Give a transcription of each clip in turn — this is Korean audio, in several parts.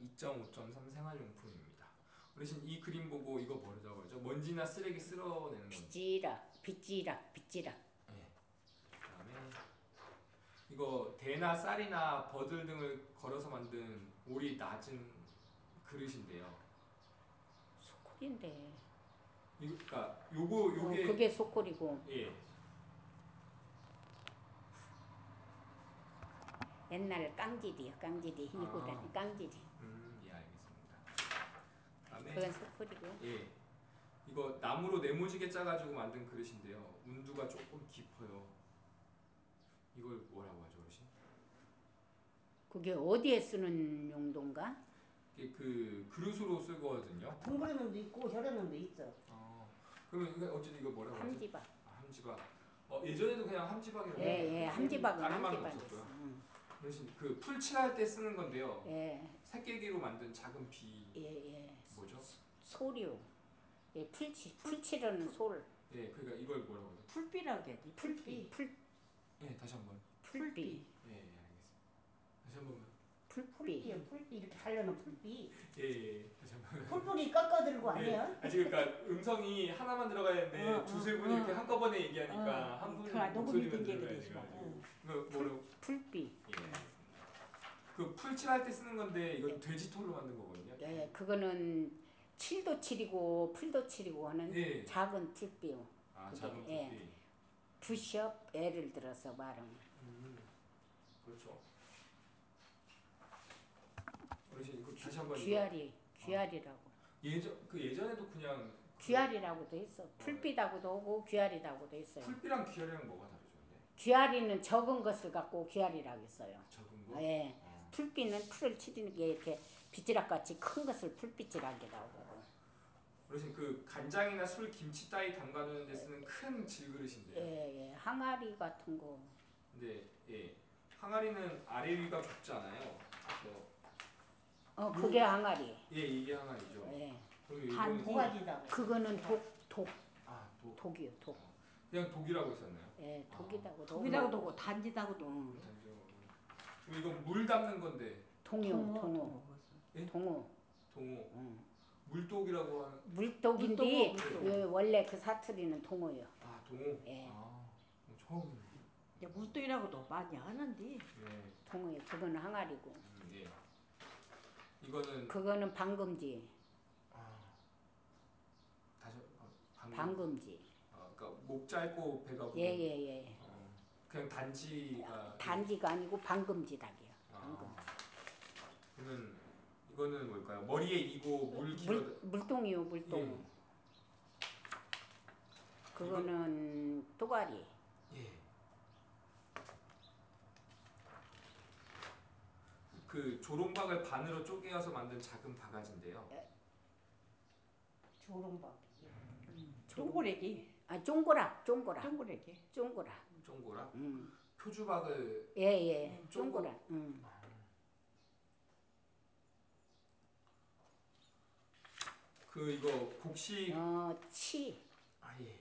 2.5.3 생활용품입니다. 어르신 이 그림 보고 이거 뭐라고 하죠? 먼지나 쓰레기 쓸어내는 건데. 빗지락. 네. 그다음에 이거 대나 쌀이나 버들 등을 걸어서 만든 올이 낮은 그릇인데요. 소콜인데. 이거 그러니까 요게 그게 소콜이고. 예. 옛날 깡질이요. 이고 다니 깡질이. 예, 알겠습니다. 그다음에 그건 소콜이고. 예. 이거 나무로 네모지게 짜가지고 만든 그릇인데요. 운두가 조금 깊어요. 이걸 뭐라고 하죠, 어르신? 그게 어디에 쓰는 용도인가? 이게 그 그릇으로 쓰거든요. 둥그런 놈도 있고 저런 놈도 있어. 그러면 이거 어쨌든 이거 뭐라고 하지? 함지박. 함지박. 예전에도 그냥 함지박이라고 예, 함지박은 다른 말은 함지박이었어. 없었고요. 어르신 그 풀칠할 때 쓰는 건데요. 예. 새깨기로 만든 작은 비. 예. 뭐죠? 소류. 예, 풀칠은 솔. 예, 그러니까 이걸 뭐라고 하죠? 풀비라고 해야지. 풀비. 예, 다시 한번. 풀비. 예, 알겠습니다. 다시 한 번만. 풀비요. 풀비 이렇게 하려는 풀비. 예, 다시 한번. 풀뿌리 꺾어들고 아니야? 지금 그러니까 음성이 하나만 들어가야 되는데 두세 분이 이렇게 한꺼번에 얘기하니까 한 분 녹음이 목소리만 된 게 들어가야 그러지 마. 돼가지고. 이거 뭐라고? 풀비. 예, 알겠습니다. 그 풀칠할 때 쓰는 건데 이건 돼지털로 만든 거거든요. 예, 그거는 칠도 칠이고 풀도 칠이고 하는 예. 작은 풀비요. 작은 풀비. 예. 푸시업 예를 들어서 말하면. 그렇죠. 어르신 이거 다시 한번 귀알이라고. 예전에도 그냥 귀알이라고도 있어. 풀비라고도 하고 귀알이라고도 있어요. 풀비랑 귀알이랑 뭐가 다르죠, 근데? 귀알이는 적은 것을 갖고 귀알이라고 했어요. 적은 거? 예. 풀비는 풀을 치는 게 이렇게 빗지락 같이 큰 것을 풀빗지락이라고 하고. 어르신 그 간장이나 술, 김치 따위 담가두는 데 쓰는 큰 질그릇인데요. 예. 항아리 같은 거. 근데 예. 항아리는 아래 위가 좁잖아요. 그게 항아리. 예, 이게 항아리죠. 예. 반 도가지다. 그거는 독. 독. 독이요, 독. 그냥 독이라고 했었나요? 예, 독이라고. 독이라고도 하고 단지다고도. 그럼 이건 물 담는 건데. 동어. 예? 동어. 물독이라고 하는. 물독인데 원래 그 사투리는 동어요. 동어. 예. 처음. 물독이라고도 많이 하는데. 네. 동어요. 그거는 항아리고. 예. 이거는. 그거는 방금지. 다시 방금지. 그러니까 목 짧고 배가 부른. 예. 그냥 단지가. 단지가 아니고 방금지닭이야. 방금. 그러면 이거는 뭘까요? 머리에 이고 물 길어. 물동이요, 물동. 예. 그거는 또가리. 예. 그 조롱박을 반으로 쪼개어서 만든 작은 바가지인데요. 조롱박. 쫑고래기. 쫑고락. 쫑고래기. 쫑고락. 표주박을. 예. 쫑고락. 이거 곡식. 치. 예.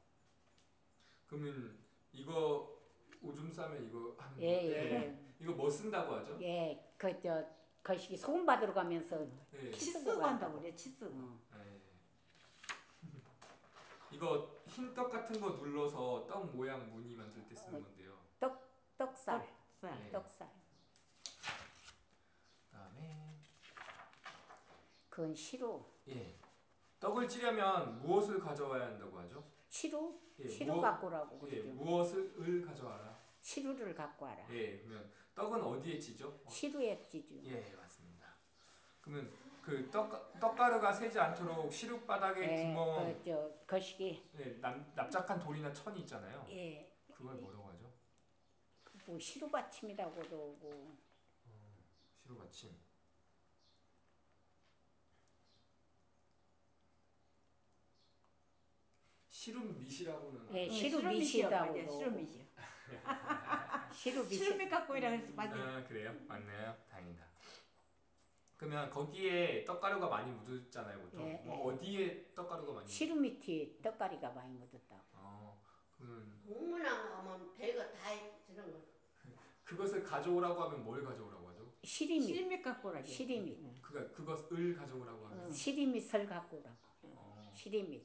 그러면 이거 오줌 싸면 이거 하는 거. 예. 이거 뭐 쓴다고 하죠? 예. 거시기 소금 받으러 가면서 치쓰고 한다고 그래. 치쓰고. 이거 흰떡 같은 거 눌러서 떡 모양 무늬 만들 때 쓰는 건데요. 떡살. 네. 떡살. 그다음에 그건 시루. 예. 떡을 찌려면 무엇을 가져와야 한다고 하죠? 시루? 예, 시루 갖고 오라고 그러죠. 무엇을 가져와라? 시루를 갖고 와라. 예, 그러면 떡은 어디에 찌죠? 시루에 찌죠. 예, 맞습니다. 그러면 그 떡가루가 새지 않도록 시룩바닥에 구멍. 거시기. 예, 납작한 돌이나 천이 있잖아요. 예. 그걸 뭐라고 하죠? 뭐 시루받침이라고도 하고. 시루받침. 시루밑이라고는. 예, 시루밑이라고. 시루밑이요. 시루밑. 시루밑 갖고 이라 그래서 맞네. 그래요? 맞네요. 다행이다. 그러면 거기에 떡가루가 많이 묻었잖아요, 보통. 예. 어디에 떡가루가 많이? 시루밑이 떡가리가 많이 묻었다고. 그러면 공문하면 배가 다 저런 거. 그것을 가져오라고 하면 뭘 가져오라고 하죠? 시리미. 시리미 갖고 오라게. 시리미. 그것을 가져오라고 하면. 시리미설 갖고 오라고. 어. 시리미.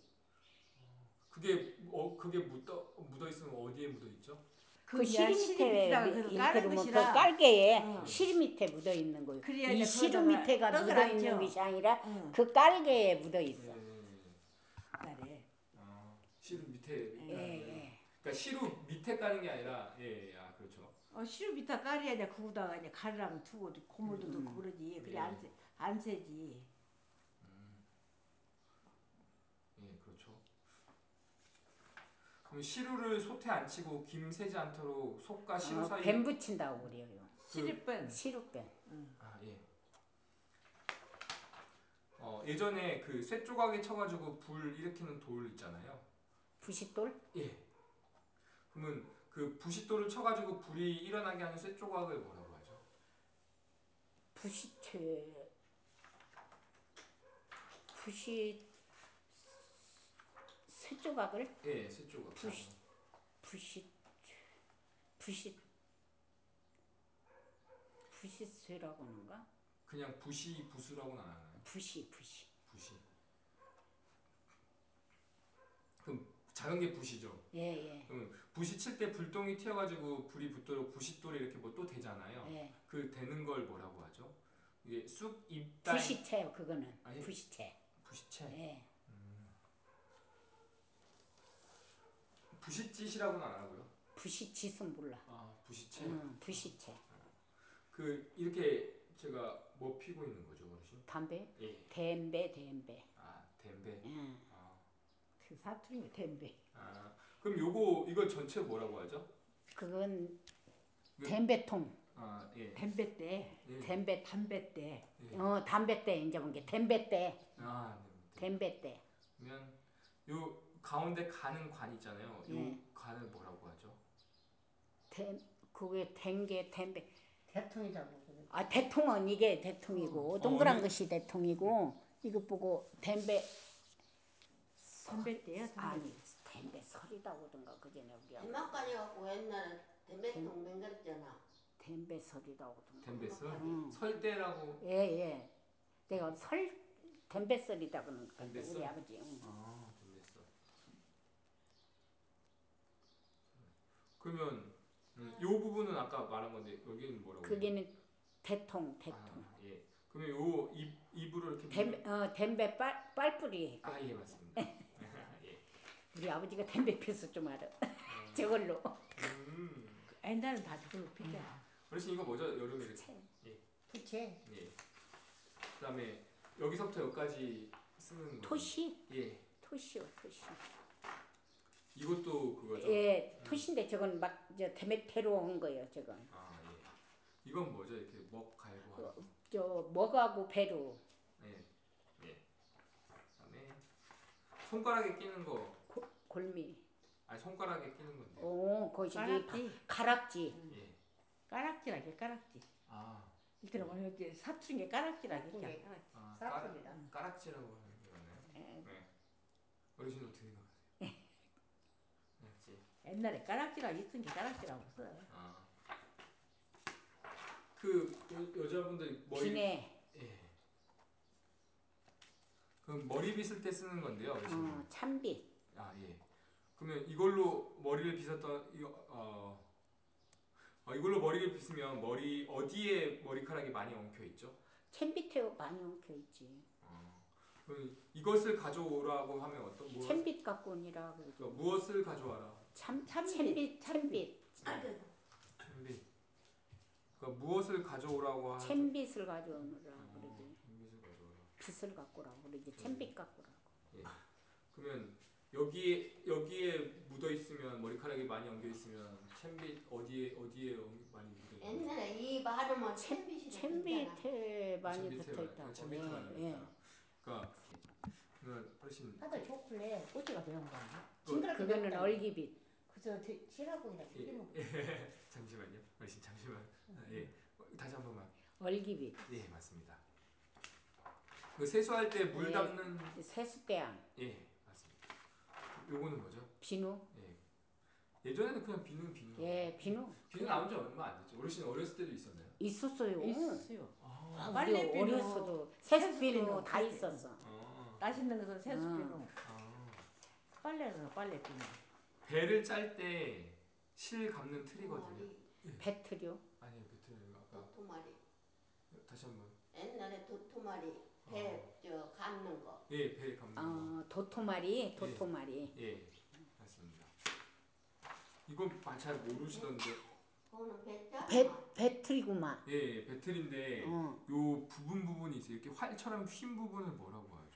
그게 묻어 있으면 어디에 묻어 있죠? 그 시리 밑에 이렇게 이렇게 는 그 것이라. 깔개에 어. 시리 밑에 묻어 있는 거예요. 그래야 이 이제 시루 거기다가 밑에가 떡을 묻어 안 있는 쪄. 것이 아니라 응. 그 깔개에 묻어 있어. 그래. 시루 밑에. 예. 그러니까 시루 밑에 까는 게 아니라 그렇죠. 시루 밑에 깔아야 돼. 거기다가 이제 가루랑 두고 고물도 넣고 그러지. 그래 안 새지. 그렇죠. 그럼 시루를 솥에 안 치고 김 새지 않도록 솥과 시루 사이. 뱀 붙인다고 그래요. 시루뺀. 시루뱀. 예. 예전에 그 쇠조각에 쳐가지고 불 일으키는 돌 있잖아요. 부싯돌? 예. 그러면 그 부싯돌을 쳐가지고 불이 일어나게 하는 쇠조각을 뭐라고 하죠? 쇠조각을? 예, 쇠조각. 부싯쇠라고 하는가? 그냥 부수라고는 안 하나요? 부시. 그럼 작은 게 부시죠. 예. 그럼 부시 칠 때 불똥이 튀어가지고 불이 붙도록 부싯돌이 이렇게 뭐 또 되잖아요. 예. 그 되는 걸 뭐라고 하죠? 이게 쑥 잎단. 부시채요 그거는. 아니, 부시채. 부시채. 예. 부싯짓이라고는 안 하고요. 부시짓은 몰라. 부시채. 부시채. 그 이렇게 제가 뭐 피고 있는 거죠, 어르신? 담배? 예. 댐배. 댐배. 그 사투리 댐배. 그럼 이거 전체 뭐라고 하죠? 그건 댐배통. 예. 댐배대. 예. 담배대. 담배대 이제 본 게 댐배대. 댐배대. 그러면 요 가운데 가는 관 있잖아요. 요 예. 관을 뭐라고 하죠? 그게 댐배. 대통이라고 그래. 대통은 이게 대통이고 동그란 것이 대통이고 이거 보고 댐배. 담배대야. 아니 댐배 설이라고 하던가 그전에 우리하고. 덴마까지 갖고 옛날에 덴베통 맹그랬잖아. 댐배 설이라고 하던가. 댐배설? 설대라고. 예. 내가 댐배 설이다 그러는 거 댐배설? 우리 아버지. 댐배설. 그러면 요 부분은 아까 말한 건데 여기는 뭐라고? 그게는 대통. 예. 그러면 요 입으로 이렇게 댐배 빨뿌리. 예, 맞습니다. 예. 우리 아버지가 댐배 펴서 좀 알아. 저걸로. 옛날은 다 저걸로 피잖아. 어르신 이거 뭐죠? 여름에 이렇게. 부채. 예. 그다음에 여기서부터 여기까지 쓰는 거. 토시? 예. 토시요. 이것도 그거죠. 예, 토시인데 저건 막 대메테로 온 거예요. 저건. 예. 이건 뭐죠? 이렇게 먹 갈고 하는. 먹하고 배로. 예. 그다음에 손가락에 끼는 거. 골미. 손가락에 끼는 건데. 거기 가락지. 예. 까락지라게 까락지. 이때는 오늘 사투리에 까락지라게. 까락지라고 하는 거네요. 네. 어르신 어떻게 생각하세요? 옛날에 까락지가 있은 게 까락지라고 써. 그 여자분들 머리. 비네. 예. 그럼 머리 빗을 때 쓰는 건데요, 어르신. 참빗. 예. 그러면 이걸로 머리를 빗었던 이걸로 머리를 빗으면 어디에 머리카락이 많이 엉켜 있죠? 챔빗에 많이 엉켜 있지. 그럼 이것을 가져오라고 하면 챔빗 갖고 오니라 그러지. 그러니까 무엇을 가져와라? 챔빗. 챔빗. 그러니까 무엇을 가져오라고 하죠? 챔빗을 가져오느라 그러지. 챔빗을 가져오라. 빗을 갖고 오라고 그러지. 챔빗 갖고 오라고. 예. 그러면 여기에 묻어 있으면 머리카락이 많이 엉겨 있으면 챔빗 어디에 많이 묻어 있나요? 옛날에 이 발음은 챔빗이 챔빗에 많이 붙어 있다고. 챔빗에 많이 붙어 있다. 그러니까 그러면 훨씬. 하다 초콜릿 꼬치가 배운 거 아니야? 그거는 얼기빗. 그저 치라고이라고 튀김. 잠시만요. 어르신 잠시만. 예. 다시 한 번만. 얼기빗. 예, 맞습니다. 그 세수할 때 물 담는 세숫대양. 예, 맞습니다. 요거는 뭐죠? 비누. 예. 예전에는 그냥 비누. 예, 비누. 비누 나온 지 얼마 안 됐죠. 어르신 어렸을 때도 있었나요? 있었어요. 있어요. 아, 우리 빨래 비누, 어렸어도 세수 세수 비누 비누 다 있었어. 맛있는 것은 세수 비누, 아. 빨래는 빨래 비누. 배를 짤 때 실 감는 틀이거든요. 배틀이요? 아니요, 배틀 아까 도토마리. 다시 한번. 옛날에 도토마리 배 감는 거. 예, 배 감는 거. 도토마리, 도토마리. 예, 맞습니다. 이건 잘 모르시던데. 그거는 배짜? 배틀이구만. 예, 배틀인데 요 부분이 있어요. 이렇게 활처럼 휜 부분을 뭐라고 하죠?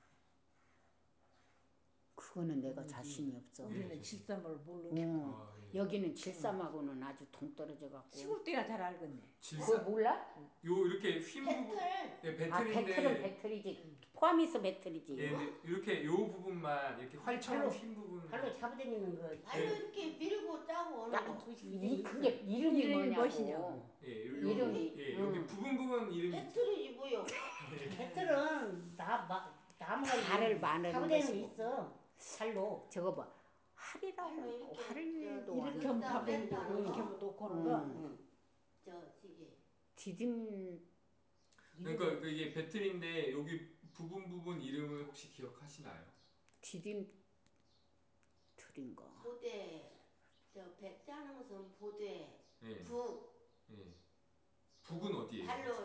그거는 내가 자신이 없어. 우리는 질삼을 모르는. 어, 아, 예. 여기는 질삼하고는 아주 동떨어져 갖고. 시골 때가 잘 알겠네. 그거 질산 몰라? 요 이렇게 휜 부분. 배틀. 예, 아, 배틀은 배틀인데 배틀이지. 포함해서 배틀이지. 예, 근데 이렇게 요 부분만 이렇게 활처럼 발로- 휜 부분. 발로 잡아당기는 거. 발로 이렇게 밀고 짜고 오는 야, 거. 그게 이름이 이름이 뭐냐고. 무엇이냐고. 예, 이름이, 예, 여기 부분 이름이 배틀이지 뭐요. 배틀은 나무가 발을 마르는 잡아당기는 거 것이고. 있어. 발로. 저거 봐. 활이라고. 발로 이렇게 활도 저 아니고. 이렇게 하면 밥을 뺐다 먹고 이렇게 거. 하면 놓고 하는 거. 응. 지게. 디딤 그러니까 이게 배틀인데 여기 부분 이름을 혹시 기억하시나요? 디딤 틀인가. 보대. 배 짜는 것은 보대. 예. 북. 예. 북은 어디예요? 발로.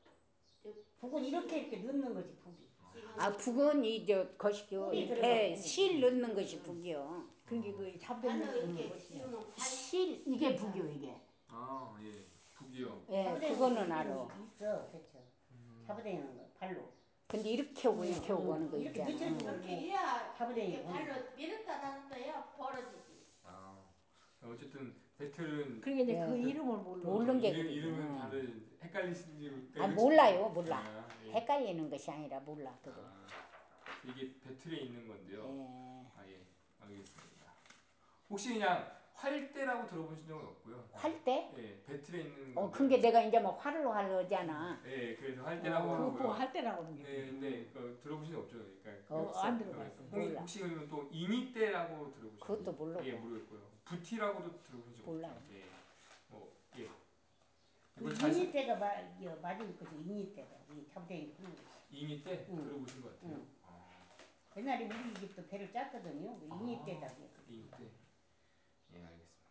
북은 이렇게 넣는 거지 북이. 아, 북은 이저 것이요. 꿀이 배 들어가고. 실 넣는 것이 북이요. 그게 그 발로 잡아당기는 이렇게 것이야. 씹으면 발. 실 이게 북이요 이게. 아, 예. 북이요. 예, 잡아당기는 그거는 거 알아. 있어 배틀. 잡아당기는 거 발로. 근데 이렇게 오고 이렇게 오고 하는 거 이렇게 있잖아. 늦춰주고. 이렇게 해야 잡아당기는 이렇게 거. 발로 밀었다 놨다 해야 벌어지지. 아. 어쨌든 배틀은 그러니까 이제 예. 그 이름을 몰라. 모르는 게 이름은 그거지. 다른 헷갈리시는 아, 몰라요, 몰라. 아, 예. 헷갈리는 것이 아니라 몰라 그거. 아, 이게 배틀에 있는 건데요. 예. 아, 예. 알겠습니다. 혹시 그냥 활대라고 들어보신 적은 없고요. 활대? 예, 배틀에 있는 건데. 그게 내가 이제 막 활로 하려잖아. 예, 그래서 활대라고 그거 보고 하고요. 할 때라고 하는 예, 게. 근데 들어보신 적 없죠, 그러니까. 없어. 안 들어봤어. 몰라. 혹시 그러면 또 이니대라고 들어보신 적? 그것도 모르고. 예, 모르겠고요. 부티라고도 들어보신 적 몰라요. 없죠? 예, 예. 그 이걸 자신 인이대가 맞을 거지 인이대가 이 잡아당기는 거. 이니대 응. 들어보신 것 같아요. 응. 아, 옛날에 우리 집도 배를 짰거든요. 그 인이대다. 이니대. 예, 알겠습니다.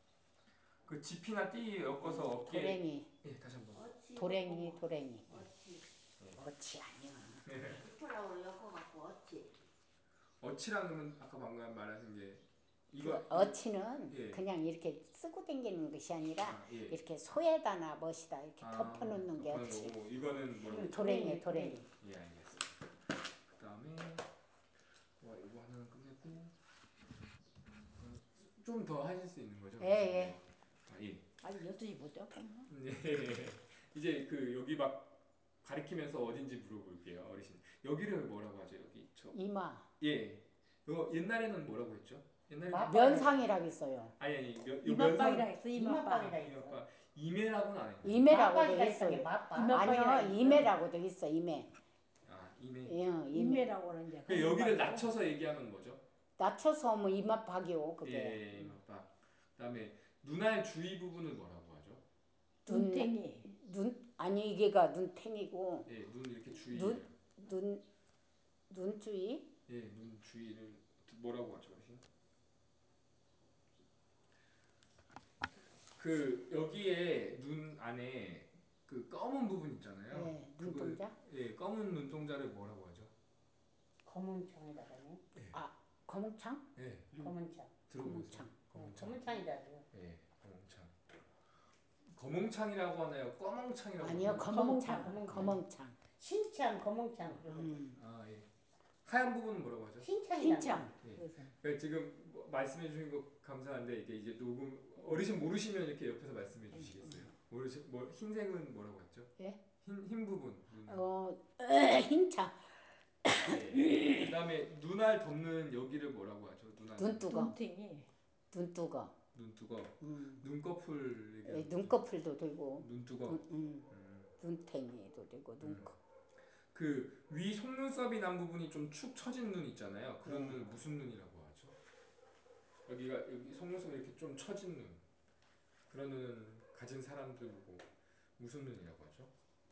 그 지피나 띠 엮어서 어깨. 도랭이, 예, 다시 한번. 어치. 도랭이, 도랭이. 어치. 어치 아니야. 지푸라고 엮어갖고 어치. 어치라는 아까 방금 말하신 게 그 이거 어치는 예. 그냥 이렇게 쓰고 다니는 것이 아니라 아, 예. 이렇게 소에다나 멋이다 이렇게 덮어놓는 게 덮어놓은 어치. 거고 이거는 뭐라고? 도랭이, 도랭이. 예, 알겠습니다. 그다음에 이거 하나는 끝냈고 좀 더 하실 수 있는 거죠? 예, 예. 아, 예. 아직 12시 못 잤고. 네. 이제 여기 막 가리키면서 어딘지 물어볼게요, 어르신. 여기를 뭐라고 하죠? 여기 이마. 예. 이거 옛날에는 뭐라고 했죠? 옛날에 면상이라고 있어요. 아니 이맛빵이라 했어. 이맛빵. 이맛빵이다 있어. 이መስ빵 이매라고는 안 했나요? 이매라고도 맞박이가 있어요. 있어. 맞박. 이맛빵이라 아니요, 있어. 이매라고도 있어. 이매. 아, 이매. 예, 이매. 인매라고는 이제. 그 여기를 말고. 낮춰서 얘기하면 뭐죠? 낮춰서 뭐 이맛박이요 그게. 예, 이맛박. 그다음에 눈알 주위 부분을 뭐라고 하죠? 눈탱이. 아니 이게가 눈탱이고 예, 눈 이렇게 주위. 눈 눈주위. 예, 눈 주위를 뭐라고 하죠, 어르신? 여기에 눈 안에 그 검은 부분 있잖아요. 예, 눈동자. 예, 검은 눈동자를 뭐라고 하죠? 검은 창에다가요. 아, 거뭉창? 예, 검은 창. 들어보세요. 검은 검은창. 창이다. 예, 검은창. 검은창이라고 하나요? 검은창이라고 아니요, 하나요? 거뭉창. 거뭉창. 신창, 검은 창. 그러고. 아, 예. 하얀 부분은 뭐라고 하죠? 흰창이다. 흰창. 예. 그래서. 그러니까 지금 말씀해 주신 거 감사한데 이게 이제 녹음 어르신 모르시면 이렇게 옆에서 말씀해 주시겠어요? 흰색은 뭐라고 했죠? 예? 흰 부분. 흰창. 예. 그다음에 눈알 덮는 여기를 뭐라고 하죠? 눈두거. 눈탱이. 눈두거. 눈두거. 눈꺼풀 예, 얘기하는 눈꺼풀도 되고. 눈두거. 눈탱이도 되고 눈꺼. 그 위 속눈썹이 난 부분이 좀 축 처진 눈 있잖아요. 그런 네. 눈을 무슨 눈이라고 하죠? 여기 속눈썹이 이렇게 좀 처진 눈. 그런 눈은 가진 사람들 보고 무슨 눈이라고 하죠?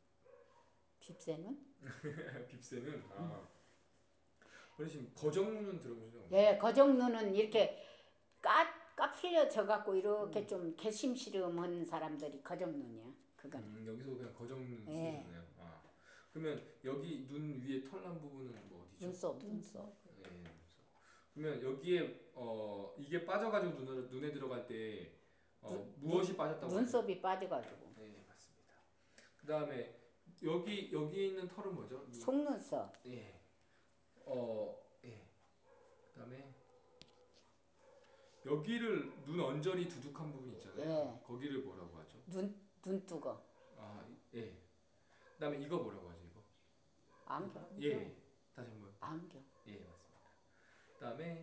빕새는? 빕새는 어르신 거정눈은 들어보신 적 없나요? 예, 거정눈은 이렇게 까풀려져 갖고 이렇게 좀 개심시름한 사람들이 거정눈이야. 그건. 여기서 그냥 거정눈 예. 쓰셨네요. 그러면 여기 눈 위에 털 난 부분은 뭐 어디죠? 눈썹. 예, 눈썹. 그러면 여기에 이게 빠져가지고 눈에 들어갈 때 무엇이 빠졌다고 하죠? 눈썹이 빠져가지고. 네, 맞습니다. 그 다음에 여기 있는 털은 뭐죠? 속눈썹. 예. 예. 그 다음에 여기를 눈 언저리 두둑한 부분 있잖아요. 예. 거기를 뭐라고 하죠? 눈두거. 예. 그 다음에 이거 뭐라고 하죠? 이거? 안경. 예. 다시 한번. 안경. 예, 맞습니다. 그 다음에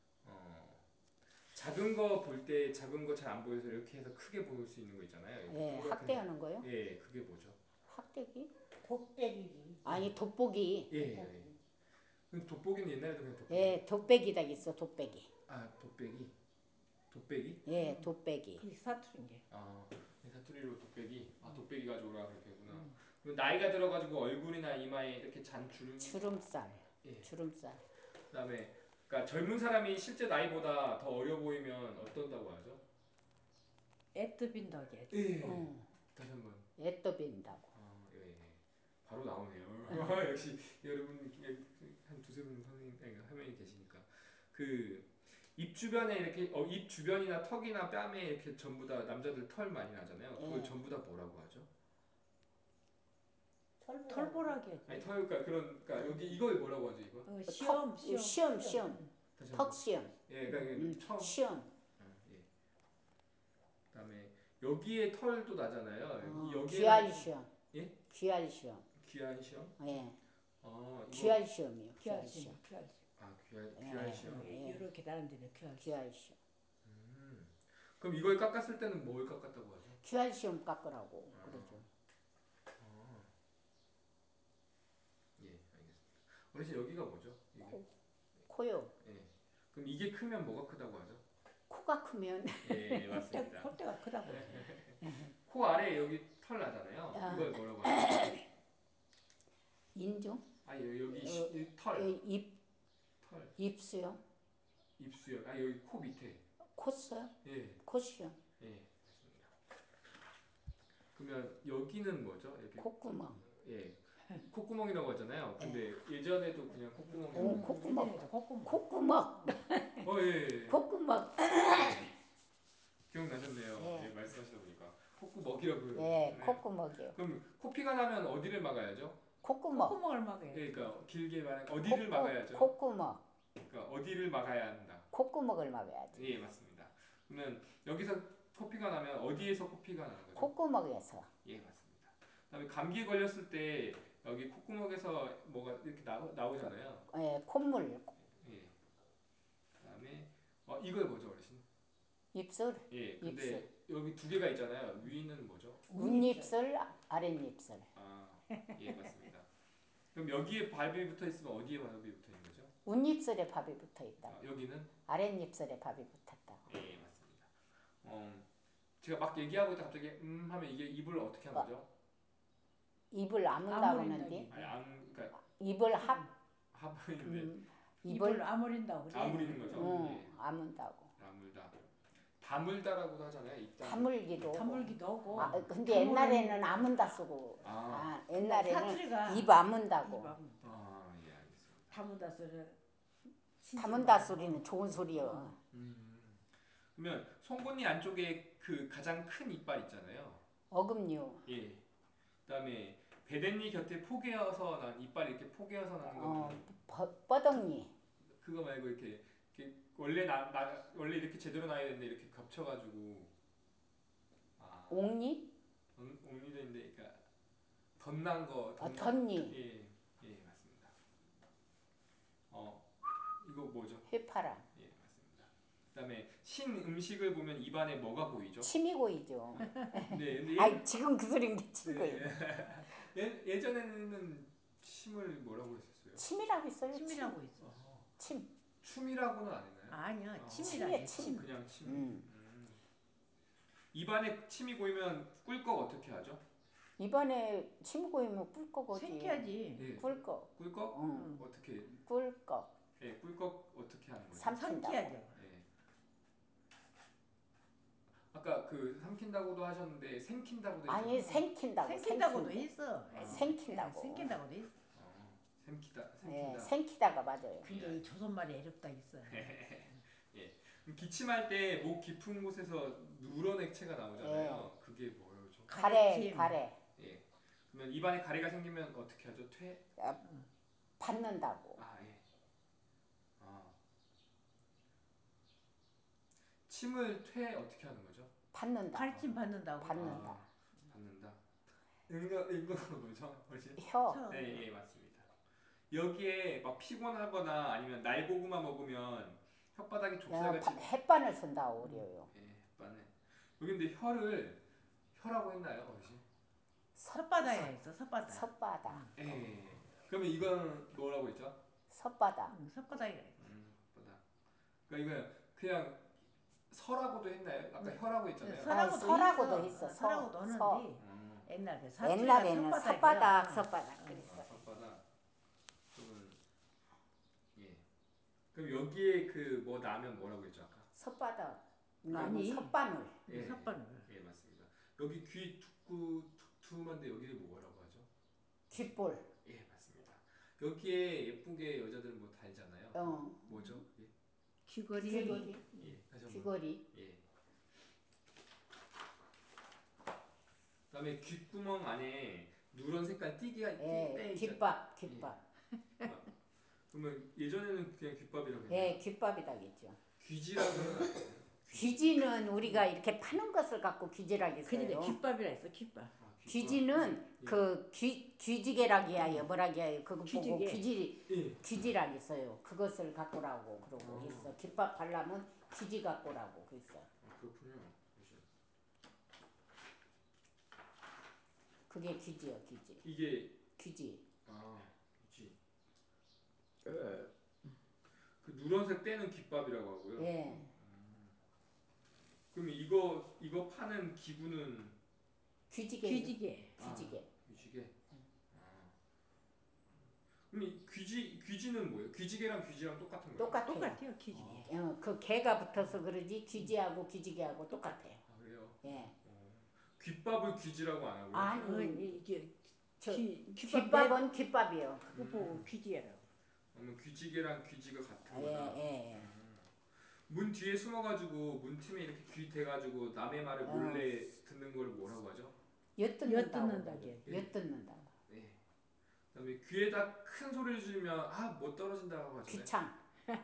작은 거 볼 때 작은 거 잘 안 보여서 이렇게 해서 크게 볼 수 있는 거 있잖아요. 예, 동그랗게 학대하는 거요? 예, 그게 뭐죠? 학대기? 독대기지. 아니, 돋보기. 예. 근데 돋보기는 옛날에도 그냥 돋보기. 예, 돋배기다 있어, 돋배기. 돋배기. 돋배기? 예, 돋배기. 그게 사투리인 게. 사투리로 돋배기. 돋배기 가져오라 그렇게 했구나. 그럼 나이가 들어가지고 얼굴이나 이마에 이렇게 잔 주름살. 예. 주름살. 그다음에 그러니까 젊은 사람이 실제 나이보다 더 어려 보이면 어떤다고 하죠? 애뜨빈덕이. 예. 어. 다시 한번. 애떠빈다고. 예. 바로 나오네요. 역시 여러분 한 두세 분 선생님 한 명이 계시니까 입 주변에 이렇게 입 주변이나 턱이나 뺨에 이렇게 전부 다 남자들 털 많이 나잖아요. 그걸 예. 전부 다 뭐라고 하죠? 털보라기 하지. 아니 그러니까 여기 이걸 뭐라고 하죠 이거? 시험. 다시 한번. 턱 시험. 예, 그러니까 처음. 시험. 예. 그다음에 여기에 털도 나잖아요. 여기에 귀할 시험. 예? 귀할 시험. 귀한 시험? 예. 이거 귀할 시험이요. 귀할 귀할 시험. 시험. 귀할 시험. 예. 이렇게 다른 데는 귀할 시험. 귀할 시험. 그럼 이걸 깎았을 때는 뭘 깎았다고 하죠? 귀할 시험 깎으라고 그러죠. 예, 알겠습니다. 어르신 여기가 뭐죠? 이게? 코요. 예. 그럼 이게 크면 뭐가 크다고 하죠? 코가 크면 예, 맞습니다. 콧대가 크다고 하지. 코 아래 여기 털 나잖아요. 이걸 뭐라고 하죠? 인중? 여기 이 털. 털. 입수요? 입수요. 여기 코 밑에. 콧수요? 예. 콧시요? 예, 맞습니다. 그러면 여기는 뭐죠? 이렇게 콧구멍. 예. 콧구멍이라고 하잖아요. 근데 예전에도 그냥 콧구멍이라고. 콧구멍. 콧구멍. 콧구멍. 예. 콧구멍. 기억나셨네요. 예. 예, 말씀하시다 보니까 콧구멍이라고. 예, 콧구멍이요. 그럼 코피가 나면 어디를 막아야죠? 콧구멍. 콧구멍을 막아야 돼. 그러니까 길게 말하면 어디를 막아야죠? 콧구멍. 그러니까 어디를 막아야 한다. 콧구멍을 막아야지. 예, 맞습니다. 그러면 여기서 코피가 나면 어디에서 코피가 나는 거죠? 콧구멍에서. 예, 맞습니다. 그다음에 감기에 걸렸을 때 여기 콧구멍에서 뭐가 이렇게 나오잖아요. 예, 콧물. 예. 그다음에 이걸 뭐죠, 어르신? 입술. 예. 근데 입술. 여기 두 개가 있잖아요. 위는 뭐죠? 윗입술, 아랫입술. 예, 맞습니다. 그럼 여기에 밥이 붙어 있으면 어디에 밥이 붙어 있는 거죠? 윗입술에 밥이 붙어 있다. 여기는? 아랫입술에 밥이 붙었다. 예, 맞습니다. 제가 막 얘기하고 있다 갑자기 하면 이게 입을 어떻게 한 거죠? 입을 아문다고 하는데 그러니까 입을 합인데 입을 아무린다고 그래. 아무리는 거죠. 예. 아문다고. 아물다. 다물다라고도 하잖아요. 입 다물기도. 다물기도 하고. 근데 옛날에는 아문다 쓰고. 옛날에는 사투리가 입 아문다고. 예, 알겠습니다. 다문다 소리는. 다문다 소리는 좋은 소리요. 그러면 송곳니 안쪽에 가장 큰 이빨 있잖아요. 어금니요. 예. 그다음에 배댄니 곁에 포개어서 난 이빨 이렇게 포개어서 나는 거. 뻐덩니. 그거 말고 이렇게 원래 이렇게 제대로 나야 되는데 이렇게 겹쳐가지고. 옥니? 옥니도 있는데, 그러니까 덧난 거. 덧니. 예, 맞습니다. 이거 뭐죠? 휘파람. 예, 맞습니다. 그다음에 신음식을 보면 입안에 뭐가 보이죠? 침이 고이죠. 네, 근데 지금 그 소리인데 침 고이. 예전에는 침을 뭐라고 했었어요? 침이라고 있어요. 침이라고 있어. 침. 춤이라고는 안 했나요? 아니야, 침이야, 침이라. 침. 그냥 침. 입안에 침이 고이면 꿀꺽 어떻게 하죠? 이번에 침 고이면 꿀꺽 오지. 생겨야지. 예. 꿀꺽. 꿀꺽? 응. 어떻게? 꿀꺽. 예, 꿀꺽 어떻게 하는 거죠? 삼킨다고. 삼켜야죠. 예. 아까 그 삼킨다고도 하셨는데 생킨다고도 아니 했죠? 생킨다고. 생긴다고도 생킨다. 했어. 생킨다고. 생긴다고도 했어. 생키다, 예, 생킨다. 생키다가 맞아요. 근데 이 조선말이 어렵다 했어. 예. 그럼 기침할 때 목 깊은 곳에서 누런 액체가 나오잖아요. 그게 뭐죠? 가래, 가래침. 가래. 예. 그러면 입안에 가래가 생기면 어떻게 하죠? 퇴? 받는다고. 아, 예. 아. 침을 퇴 어떻게 하는 거죠? 받는다. 가르침 받는다고. 받는다. 아, 받는다. 이거는 뭐죠? 어르신? 혀. 네, 예, 맞습니다. 여기에 막 피곤하거나 아니면 날고구마 먹으면 혓바닥이 좁쌀같이 햇반을 쓴다고 그래요. 예, 햇반에 여기 근데 혀라고 했나요, 어르신? 혓바닥에 있어. 혓바닥. 혓바닥. 예. 그러면 이건 뭐라고 했죠? 혓바닥. 혓바닥에 있어. 혓바닥. 그러니까 이거 그냥 서라고도 했나요? 아까 혀라고 했잖아요. 서라고도 있어. 서라고도 하는데 옛날에 사투리가 옛날에는 혓바닥이야. 혓바닥 그랬어. 혓바닥. 그러면 예. 그럼 여기에 그 뭐 나면 뭐라고 했죠 아까? 혓바닥. 아니. 혓바늘. 예. 혓바늘. 예, 맞습니다. 여기 귀 두툼한데 여기를 뭐라고 하죠? 귓볼. 예, 맞습니다. 여기에 예쁘게 여자들은 뭐 달잖아요. 뭐죠? 그게? 귀걸이. 귀걸이. 예, 다시 한번. 귀걸이. 예. 그다음에 귓구멍 안에 누런 색깔 띠게 때 있죠. 귓밥. 그러면 예전에는 그냥 귓밥이라고 했나요? 예, 귓밥이라겠죠. 귀지라고는 안 했어요. 귀지는 우리가 이렇게 파는 것을 갖고 귀지라고 했어요. 그러니까 귓밥이라 했어. 귓밥. 아, 귓밥. 귀지는 예. 그 귀지개라기 하여 뭐라기 하여 그거 보고 귀지개. 예. 귀지라고 했어요. 그것을 갖고라고 그러고 했어. 귓밥 발라면 귀지 갖고라고 그랬어. 아, 그렇군요. 그게 귀지요, 귀지. 이게 귀지. 귀지. 그 누런색 때는 귓밥이라고 하고요. 예. 그럼 이거 파는 기구는 귀지개. 귀지개. 귀지개. 귀지개. 그럼 이 귀지는 뭐예요? 귀지개랑 귀지랑 똑같은 거예요? 똑같아요. 똑같아요. 귀지개. 그 개가 붙어서 그러지 귀지하고 귀지개하고 똑같아요. 아, 그래요? 예. 귓밥을 귀지라고 안 하고요? 아니 이게 귓밥은 귓밥이요. 그거 보고 귀지개라고. 그러면 귀지개랑 귀지가 같은 예, 거다. 예. 문 뒤에 숨어가지고 문 틈에 이렇게 귀 대가지고 남의 말을 몰래 듣는 걸 뭐라고 하죠? 엿듣는다고. 엿듣는다고. 네. 그다음에 귀에다 큰 소리를 지르면 못 떨어진다고 하잖아요. 귀창.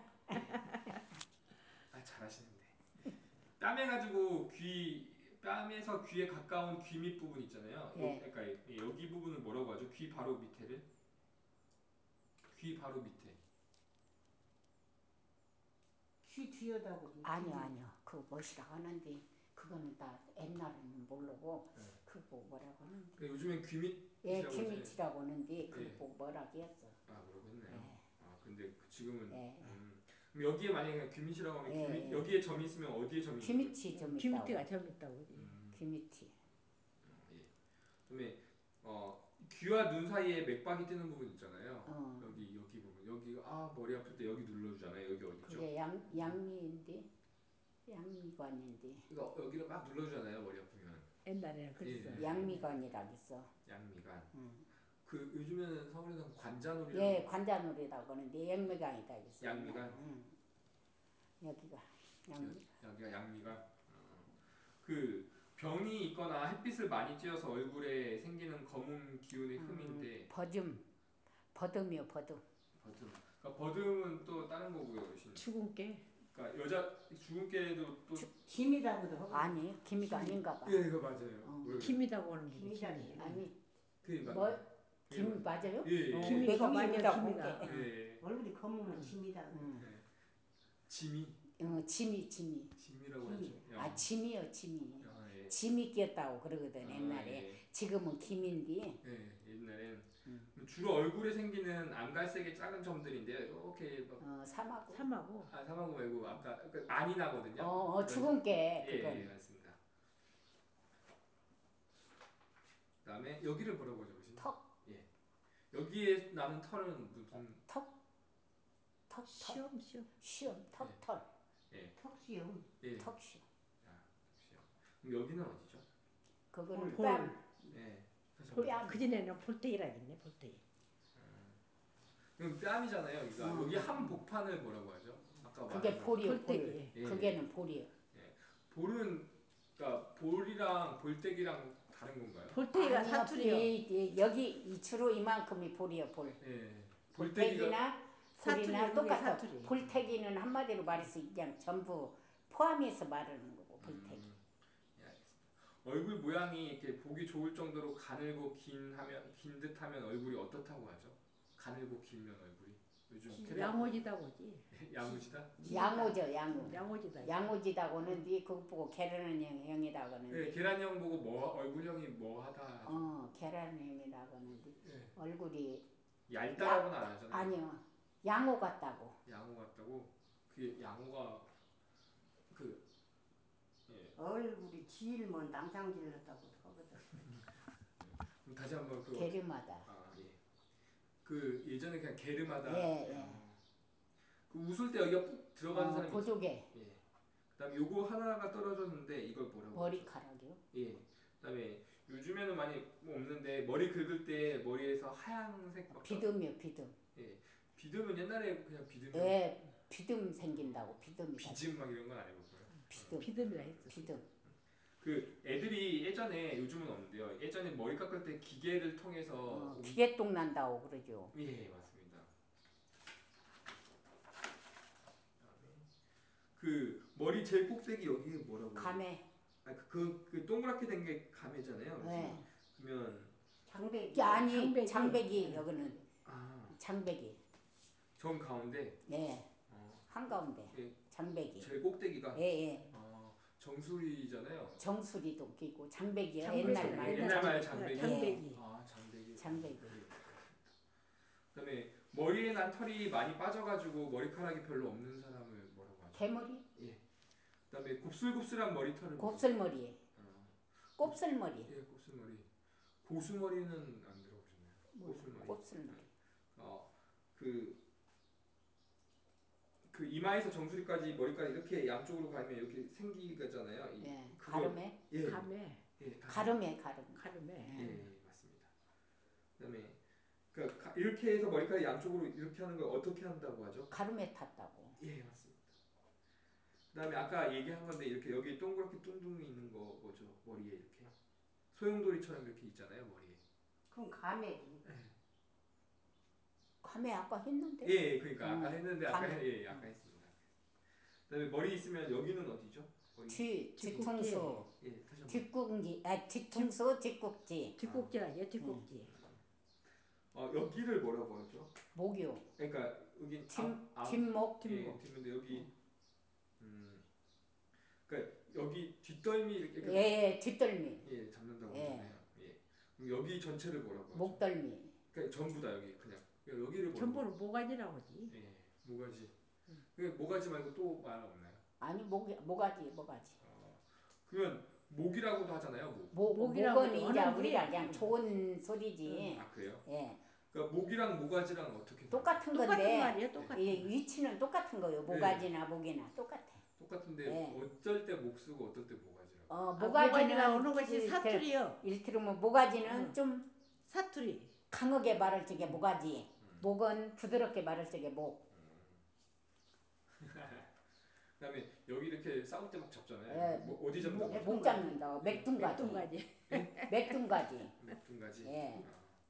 잘하시는데. 뺨에 가지고 뺨에서 귀에 가까운 귀 밑 부분 있잖아요. 예. 그러니까 여기 부분을 뭐라고 하죠? 귀 바로 밑에를? 귀 바로 밑에. 귀 뒤에다고. 아니요. 그거 뭐시라고 하는데 그거는 다 옛날에는 모르고 그거 뭐라고 하는데. 그러니까 요즘엔 귀 예, 밑이라고 귀 밑이라고 하는데 그거 예. 보고 뭐라고 했어. 뭐라고 했나요? 예. 근데 지금은 예. 그럼 여기에 만약에 귀 밑이라고 하면 예. 여기에 점이 있으면 어디에 점이 귀 있는 거예요? 밑이 좀 있다고. 귀 밑에가 점 있다고. 귀 밑이. 예. 그다음에 귀와 눈 사이에 맥박이 뜨는 부분 있잖아요. 여기 부분. 여기가 머리 아플 때 여기 눌러주잖아요. 여기 어디죠? 그게 양미인데 양미관인데. 그러니까 여기를 막 눌러주잖아요. 머리 아프면. 옛날에는 그랬어. 예. 양미관이라고 있어. 양미간. 그 요즘에는 서울에서는 관자놀이라고. 예, 관자놀이라고 하는데 양미관이라고 있어. 양미간. 여기가 양미. 여기가 양미간. 그 병이 있거나 햇빛을 많이 쬐어서 얼굴에 생기는 검은 기운의 흠인데 버듬이요, 버듬. 그러니까 버듬은 또 다른 거고요, 어르신. 주근깨. 그러니까 여자 주근깨도 또 김이라고도 하고. 아니, 김이가 아닌가 봐. 예, 이거 맞아요. 김이라고 하는 게 김이라니. 아니, 그 김 맞아요? 예. 김이가 맞아. 김이라고 김이가. 예. 얼굴이 검으면 김이다. 지미. 짐이라고 하죠. 짐이요, 짐이. 예. 짐이 끼었다고 그러거든 옛날에. 예. 지금은 김인데. 예, 옛날엔 주로 얼굴에 생기는 암갈색의 작은 점들인데요. 이렇게 막 삼하고. 삼하고. 삼하고 말고 아까 많이 나거든요. 주근깨 예, 그건. 예, 맞습니다. 그다음에 여기를 뭐라고 하죠, 어르신? 턱. 예. 여기에 나는 털은 무슨? 턱. 시험. 시험. 턱 털. 예. 턱시요. 예. 턱 시험. 자, 보세요. 그럼 여기는 어디죠? 그거는 볼. 뺨. 예. 다시 한번. 뺨. 그전에는 볼때기라겠네 볼때기. 그럼 뺨이잖아요. 그러니까 어. 여기 한 복판을 뭐라고 하죠? 아까 그게 말한 거. 볼이요. 볼. 볼때기. 예. 그게는 볼이요. 볼은 그러니까 볼이랑 볼때기랑 다른 건가요? 볼때기가 아니요, 사투리요. 여기 주로 이만큼이 볼이요. 볼. 예. 볼태기나 볼이나 사투리, 그게 똑같아. 사투리. 볼태기는 한마디로 말해서 그냥 전부 포함해서 말하는 거고 볼태기. 예, 알겠습니다. 얼굴 모양이 이렇게 보기 좋을 정도로 가늘고 긴 듯하면 얼굴이 어떻다고 하죠? 가늘고 길면 얼굴이 요즘 양호지다고 하지. 야무지다? 양호죠, 양호. 양호지다. 양호지다고는 네 그거 보고 계란은 형이라고 하는데. 예, 계란형 보고 뭐 얼굴형이 뭐하다 하죠? 계란형이라고 하는데 예. 얼굴이 얇다라고는 안 하잖아요. 아니요, 양호 같다고. 양호 같다고? 그 양호가 그 예. 얼굴이 질면 낭창질렀다고 하거든. 그럼 다시 한번 그 게르마다. 아 예. 그 예전에 그냥 게르마다. 예, 예. 그 웃을 때 여기가 푹 들어가는 사람이 있어요. 보조개. 예. 그다음에 요거 하나가 떨어졌는데 이걸 뭐라고 하죠? 머리카락이요. 예. 그다음에 요즘에는 많이 뭐 없는데 머리 긁을 때 머리에서 하얀색 막 비듬이요, 비듬. 예. 비듬은 옛날에 그냥 비듬이 예, 비듬 생긴다고 비듬이다. 비즘 막 이런 건 아니고 비듬. 비듬이라 했어. 비듬. 그 애들이 예전에 요즘은 없는데요. 예전에 머리 깎을 때 기계를 통해서 기계똥 난다고 그러죠. 예 맞습니다. 그 머리 제일 꼭대기 여기 뭐라고? 감에. 그 동그랗게 된 게 감이잖아요. 네. 그러면 장배기. 아니 장배기. 장배기 여기는 아, 장배기. 정 가운데 예, 한가운데 예, 장배기. 제일 꼭대기가 예. 정수리잖아요. 정수리도 끼고 장배기요. 장배기. 옛날 말. 옛날 말 장배기. 장배기. 아 장배기. 장배기. 예. 그다음에 머리에 난 털이 많이 빠져가지고 머리카락이 별로 없는 사람을 뭐라고 하죠? 대머리? 그다음에 곱슬곱슬한 머리털을 곱슬머리. 어, 곱슬머리. 예, 곱슬머리. 고수머리는 안 들어보셨나요? 곱슬머리. 곱슬머리. 그 이마에서 정수리까지 머리까지 이렇게 양쪽으로 가면 이렇게 생기잖아요. 예, 그거- 가름에. 예, 감에. 예, 가름에 가름. 가름에. 예, 맞습니다. 그다음에 이렇게 해서 머리카락 양쪽으로 이렇게 하는 걸 어떻게 한다고 하죠? 가름에 탔다고. 예, 맞습니다. 그다음에 아까 얘기한 건데 이렇게 여기 동그랗게 뚱뚱이 있는 거 뭐죠? 머리에 이렇게 소용돌이처럼 이렇게 있잖아요, 머리에. 그럼 감액이. 감에 아까 했는데. 예, 그러니까 아까 했는데 아까 감에. 아까 했습니다. 그다음에 머리 있으면 여기는 어디죠? 머리. 뒤통수. 예, 다시 한번. 뒷궁지. 뒤통수 뒷국지. 뒷꼭지라지 뒷꼭지. 여기를 뭐라고 하죠? 목요. 그러니까 여기 뒷목. 예, 뒷인데 여기 그러니까 여기 뒷덜미 이렇게 예, 뒷덜미. 예, 잡는다고 예. 하잖아요. 예. 그럼 여기 전체를 뭐라고 하죠? 목덜미. 그러니까 전부 다 여기 그냥 여기를 뭐라고? 전부를 모가지라고 하지. 예, 모가지. 그 모가지 말고 또 말 없나요? 아니 모가지. 그러면 목이라고도 하잖아요. 목. 목이라고 목은 이제 하는데. 우리가 그냥 좋은 소리지. 아 그래요? 예, 그러니까 목이랑 모가지랑 어떻게 다르죠? 똑같은 똑같은 건데 말이에요. 똑같은 이 말. 위치는 똑같은 거예요. 모가지나 목이나 똑같아. 똑같은데 예. 어쩔 때 목 쓰고 어떨 때 모가지라고. 모가지가 모가지는 오는 것이 사투리요. 일테면 모가지는 좀 사투리. 강하게 말할 적에 모가지. 목은 부드럽게 말할 적에 목. 그다음에 여기 이렇게 싸울 때 막 잡잖아요. 예, 어디 잡는다고 하죠? 목 잡는다. 맥둥가지. 맥동가지. 맥둥가지. 맥등가지. 예.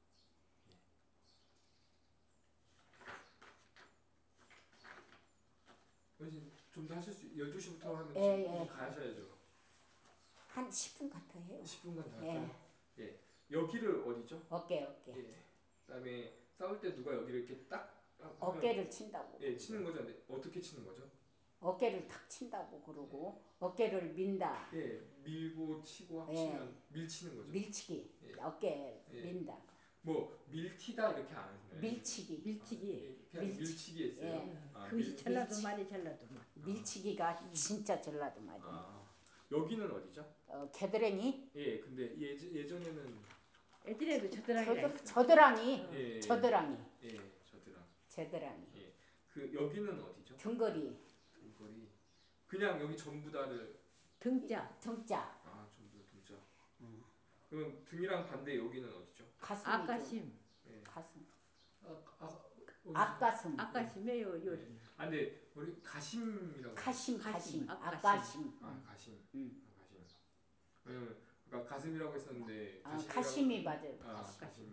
좀 더 하실 수 12시부터 하면 예, 지금 예. 가셔야죠. 한 10분 같아 해요. 10분간 더 예. 할까요? 예. 여기를 어디죠? 어깨. 예. 그다음에 싸울 때 누가 여기를 이렇게 딱 하면 어깨를 친다고. 예, 치는 거죠. 근데 어떻게 치는 거죠? 어깨를 탁 친다고 그러고 어깨를 민다. 예, 밀고 치고 예. 합치면 밀치는 거죠. 밀치기. 예. 어깨 예. 민다. 뭐 밀티다 이렇게 안 하시나요? 밀치기. 밀치기. 예, 그냥 밀치기 했어요. 예. 그것이 전라도 밀치. 말이 전라도 말. 밀치기가 진짜 전라도 말이야. 여기는 어디죠? 겨드랑이 예, 근데 예전에는 애들에도 저들하기가 있어. 저드랑이. 예. 저드랑이. 예, 저드랑. 저드랑이. 예. 그 여기는 어디죠? 등거리. 등거리. 그냥 여기 전부 다를 등자. 등자. 아, 전부 다 등자. 그럼 등이랑 반대 여기는 어디죠? 가슴이죠. 아까심. 예. 가슴. 어디죠? 앞가슴. 아까심에 요 예. 아, 근데 우리 가심이라고. 가심. 가심. 앞가심. 아, 가심. 음. 아, 가심. 왜냐면 아까 가슴이라고 했었는데 가심이 맞아요. 아, 가심이.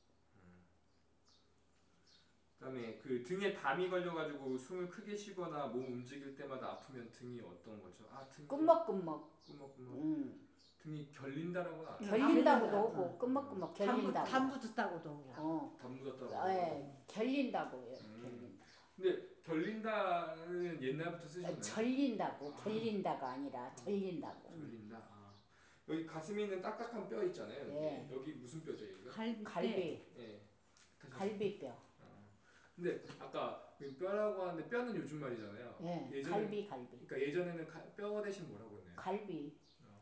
그다음에 그 등에 담이 걸려가지고 숨을 크게 쉬거나 몸 움직일 때마다 아프면 등이 어떤 거죠? 아, 등이 끔먹끔먹. 등이 결린다라고는 안 해요. 결린다고도 하고 끔먹끔먹 결린다고. 담 붙었다고도. 담 묻었다고. 결린다고요. 결린다. 근데 결린다는 옛날부터 쓰셨나요? 절린다고. 결린다가 아니라 절린다고. 결린다. 아. 여기 가슴에 있는 딱딱한 뼈 있잖아요. 여기, 예. 여기 무슨 뼈죠, 여기가? 갈비. 예. 갈비뼈. 근데 아까 그 뼈라고 하는데 뼈는 요즘 말이잖아요. 예. 예전에, 갈비. 그러니까 예전에는 뼈 대신 뭐라고 했나요? 갈비.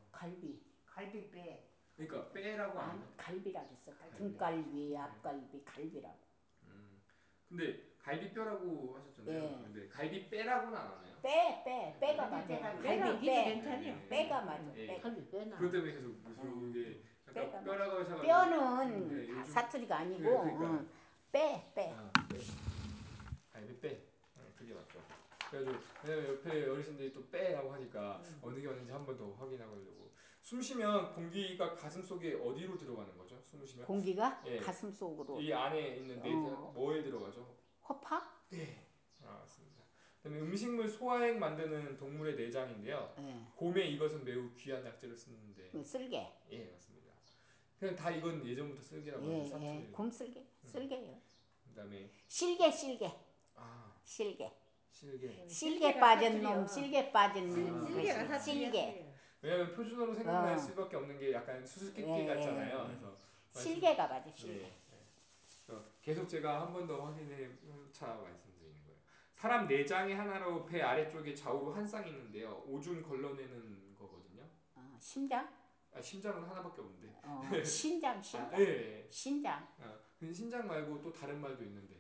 갈비뼈. 그러니까 빼라고 안 해요. 갈비라고 했어. 등갈비, 앞갈비, 갈비라고. 근데 갈비뼈라고 하셨잖아요. 예. 근데 갈비뼈라고는 안 하나요? 빼가 맞아. 갈비 빼. 빼. 괜찮아요. 빼가 맞아. 예. 빼. 갈비 빼나. 그것 때문에 계속 이게 빼가 약간 뼈라고 하셔가지고. 뼈는 네, 요즘- 사투리가 아니고 그러니까. 빼. 아, 빼. 갈비뼈. 그게 맞죠. 그래가지고 왜냐면 옆에 어르신들이 또 빼라고 하니까 어느 게 어는지 한 번 더 확인하려고. 숨 쉬면 공기가 가슴 속에 어디로 들어가는 거죠? 숨을 쉬면? 공기가 예. 가슴 속으로. 이 안에 있는 내장 뭐에 들어가죠? 허파? 네. 맞습니다. 그다음에 음식물 소화액 만드는 동물의 내장인데요. 예. 곰에 이것은 매우 귀한 약재를 쓰는데. 쓸개. 예, 맞습니다. 그냥 다 이건 예전부터 쓸개라고 하는 사투리. 곰 쓸개. 쓸개요. 그다음에 실개. 아, 실개. 실개. 실개 빠진 놈, 실개 빠진 쓸개가 그 실개. 왜냐면 표준어로 생각날 수밖에 없는 게 약간 수수께끼 같잖아요. 그래서 실개가 맞아. 실개. 예. 그래서 계속 제가 한 번 더 확인해 차 말씀드리는 거예요. 사람 내장의 하나로 배 아래쪽에 좌우로 한 쌍이 있는데요. 오줌 걸러내는 거거든요. 심장? 아, 심장은 하나밖에 없는데. 신장. 아, 예. 신장. 근데 신장 말고 또 다른 말도 있는데.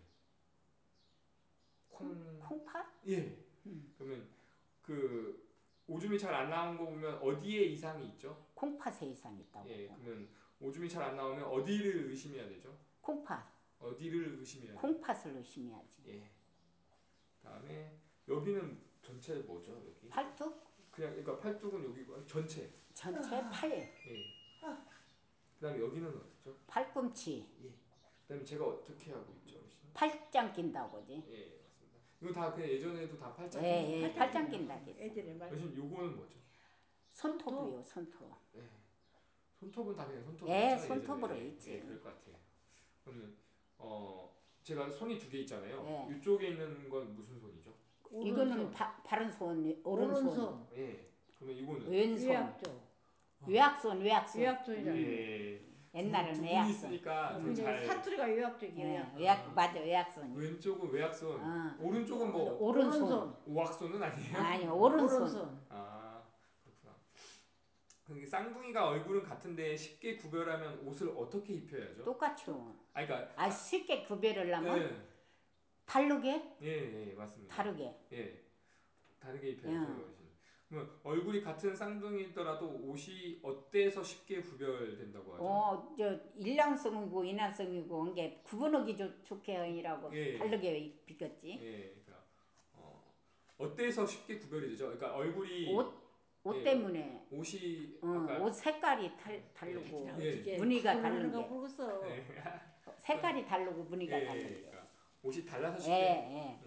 콩팥? 예. 그러면 그 오줌이 잘 안 나온 거 보면 어디에 이상이 있죠? 콩팥에 이상 있다고. 예. 그러면 오줌이 잘 안 나오면 어디를 의심해야 되죠? 콩팥. 어디를 의심해야 돼요? 콩팥을 의심해야지. 예. 다음에 여기는 전체 뭐죠? 여기? 팔뚝? 그냥 그러니까 팔뚝은 여기고 전체. 팔. 예. 그다음에 여기는 어디죠? 팔꿈치. 예. 그다음에 제가 어떻게 하고 있죠, 어르신? 팔짱 낀다고지. 예, 맞습니다. 이거 다 그냥 예전에도 다 팔짱. 예, 팔짱 낀다고 했어. 애들의 말. 어르신 요거는 뭐죠? 손톱이요, 손톱. 예. 손톱은 다 그냥 손톱. 예, 있죠, 손톱으로 예전에. 있지. 예, 그럴 것 같아요. 그러면 제가 손이 두 개 있잖아요. 예. 이쪽에 있는 건 무슨 손이죠? 이거는 바른 손, 오른손. 예. 그러면 이거는 왼손. 외약조. 외약손. 외약조이라. 예. 옛날에는 두 분이 외약손. 있으니까 좀 근데 잘. 사투리가 외약조기예요. 맞아, 외약손. 왼쪽은 외약손, 오른쪽은 뭐 오른손. 오악손은 아니에요? 아니, 오른손. 아, 그렇구나. 그게 쌍둥이가 얼굴은 같은데 쉽게 구별하면 옷을 어떻게 입혀야죠? 똑같죠. 아, 그러니까 쉽게 구별을 하면 예, 다르게? 예, 맞습니다. 다르게. 예, 다르게 입혀야죠, 어르신. 그러면 얼굴이 같은 쌍둥이더라도 옷이 어때서 쉽게 구별된다고 하죠? 일란성이고 이난성이고 한게 구분하기 좋게 하이라고 예. 다르게 입혔지. 예, 그러니까 어때서 쉽게 구별이 되죠? 그러니까 얼굴이 옷 예, 때문에 옷이 아까 옷 색깔이 다르고 예. 무늬가 다른 거 게 모르겠어. 색깔이 다르고 무늬가 예, 다른 게. 그러니까 옷이 달라서 쉽게. 예.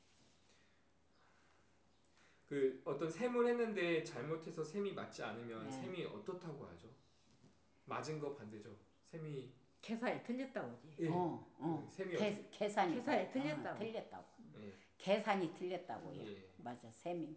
그 어떤 셈을 했는데 잘못해서 셈이 맞지 않으면 예. 셈이 어떻다고 하죠? 맞은 거 반대죠. 셈이 계산이 틀렸다고지. 예. 셈이 계산이 틀렸다고. 틀렸다고. 예. 계산이 틀렸다고요. 예. 맞아, 셈이.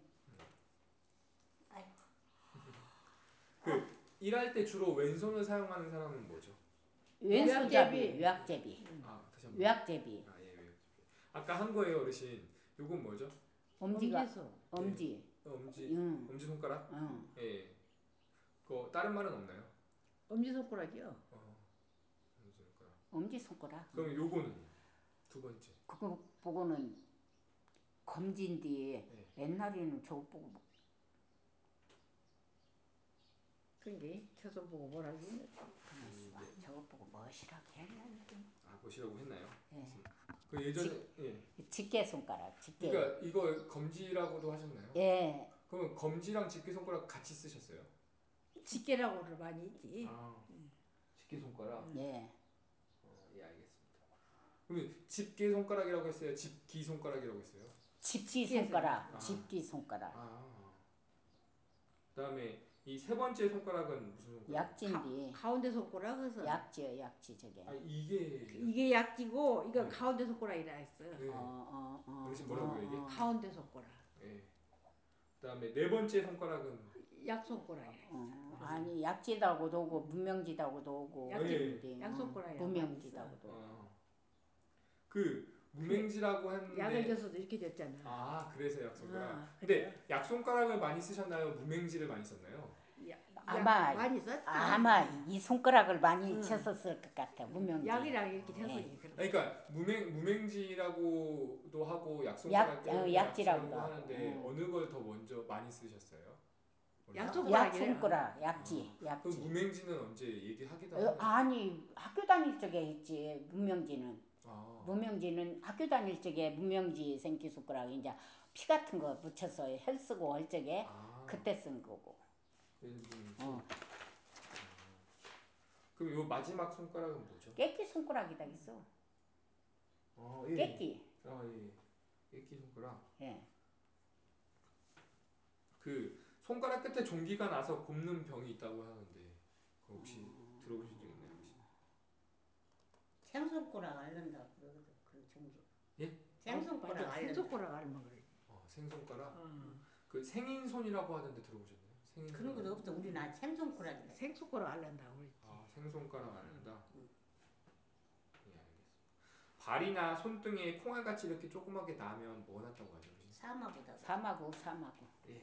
그 일할 때 주로 왼손을 사용하는 사람은 뭐죠? 왼손잡이, 외약제비. 다시 한번. 외약제비. 예, 외약제비. 아까 한 거예요, 어르신. 요건 뭐죠? 엄지가 엄지손. 엄지. 엄지 손가락? 응. 예. 그 다른 말은 없나요? 엄지손가락이요. 엄지 손가락. 그럼 요거는 두 번째. 그거 보고는 검지인데 네. 옛날에는 저거 보고 그게 저서 보고 뭐라지? 저거 보고 멋이라고 했는데. 아 보시라고 했나요? 예. 그 예전에 예. 집게 손가락. 집게. 그러니까 이거 검지라고도 하셨나요? 예. 그러면 검지랑 집게 손가락 같이 쓰셨어요? 집게라고를 많이 있지. 아, 집게 손가락. 예. 예 알겠습니다. 그러면 집게 손가락이라고 했어요? 집기 손가락이라고 했어요? 집기 집게 손가락. 아. 집기 손가락. 그다음에 이 세 번째 손가락은 무슨 손가락? 약지인데. 가운데 손가락 해서 약지요, 약지 저게. 이게 약지고 이거 네. 가운데 손가락이라 했어. 네. 당신 뭐라고요 이게? 가운데 손가락. 예. 그다음에 네 번째 손가락은 약손가락이라. 아니 약지다고도 오고 무명지다고도 오고 약지, 약손가락이라. 무명지다고도 오고. 그 무맹지라고 했는데 약을 줘서도 이렇게 됐잖아. 아 그래서 약손가락. 그래. 근데 약손가락을 많이 쓰셨나요? 무맹지를 많이 썼나요? 아마 많이 썼지. 아마 이 손가락을 많이 쳤었을 것 같아. 무명지. 약이랑 이렇게 쳤으니. 그러니까 무맹지라고도 하고 약손가락이라고 약지라고도 하는데 어느 걸 더 먼저 많이 쓰셨어요? 약손가락, 약지. 그럼 무맹지는 언제 얘기하기도 하나요? 아니 학교 다닐 적에 했지. 무명지는. 무명지는 학교 다닐 적에 무명지 생기 손가락 이제 피 같은 거 묻혀서 혈 쓰고 할 적에 그때 쓴 거고. 그럼 요 마지막 손가락은 뭐죠? 깨끼 손가락이다 있어. 예. 깨끼. 예. 깨끼 손가락. 예. 그 손가락 끝에 종기가 나서 곱는 병이 있다고 하는데 그거 혹시 들어보신 적 있나요? 혹시? 생손가락 앓는다 그러거든. 그 종교. 예? 생손가락 앓는다. 생손가락 앓는 그래. 생손가락. 그 생인손이라고 하던데 들어보셨나요? 생인손. 그런 것도 없어. 우리는 아직 생손가락이다. 생손가락 앓는다고 그랬지. 생손가락 앓는다. 예, 알겠습니다. 발이나 손등에 콩알같이 이렇게 조그맣게 나면 뭐 났다고 하죠? 사마보다. 사마구. 예.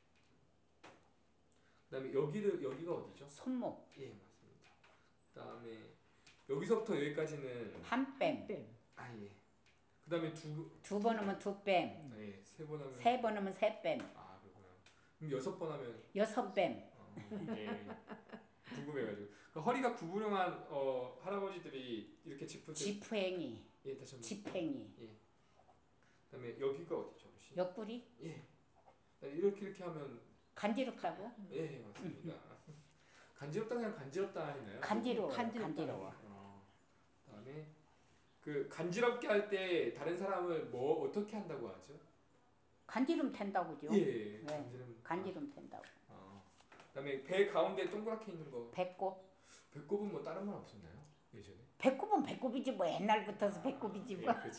그다음에 여기가 어디죠? 손목. 예, 맞습니다. 그다음에 여기서부터 여기까지는 한 뺨. 예. 그다음에 두 번 하면 두 뺨. 예, 세 번 하면 세 번 하면 세 뺨. 그렇구나. 그럼 여섯 번 하면 여섯 뺨. 예. 궁금해가지고 그 허리가 구부정한 할아버지들이 이렇게 짚을 때 지푸행이. 예, 다시 한번. 지팽이. 예. 그다음에 여기가 어디죠, 혹시? 옆구리. 예. 이렇게 하면 간지럽다고? 예, 맞습니다. 간지럽다 그냥 간지럽다 했나요? 간지러워. 그다음에 그 간지럽게 할 때 다른 사람을 뭐 어떻게 한다고 하죠? 간지럼 탄다고죠. 예, 네. 간지럼 탄다고. 그다음에 배 가운데 동그랗게 있는 거. 배꼽. 배꼽은 뭐 다른 말 없었나요? 예전에? 배꼽은 배꼽이지 뭐 옛날부터서 배꼽이지 뭐. 예, 그렇죠.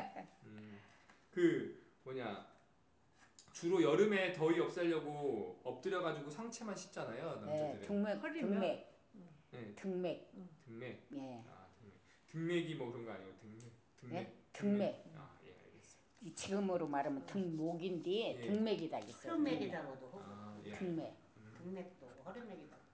그 뭐냐 주로 여름에 더위 없애려고 엎드려 가지고 상체만 씻잖아요, 남자들은. 등맥. 네. 등맥. 등맥. 예. 등맥이 뭐 그런 거 아니고 등맥. 예? 등맥. 예, 알겠습니다. 지금으로 말하면 등목인데 등맥이다 있어. 허름맥이라고도 하고. 예. 등맥. 등맥도 허름맥이라고.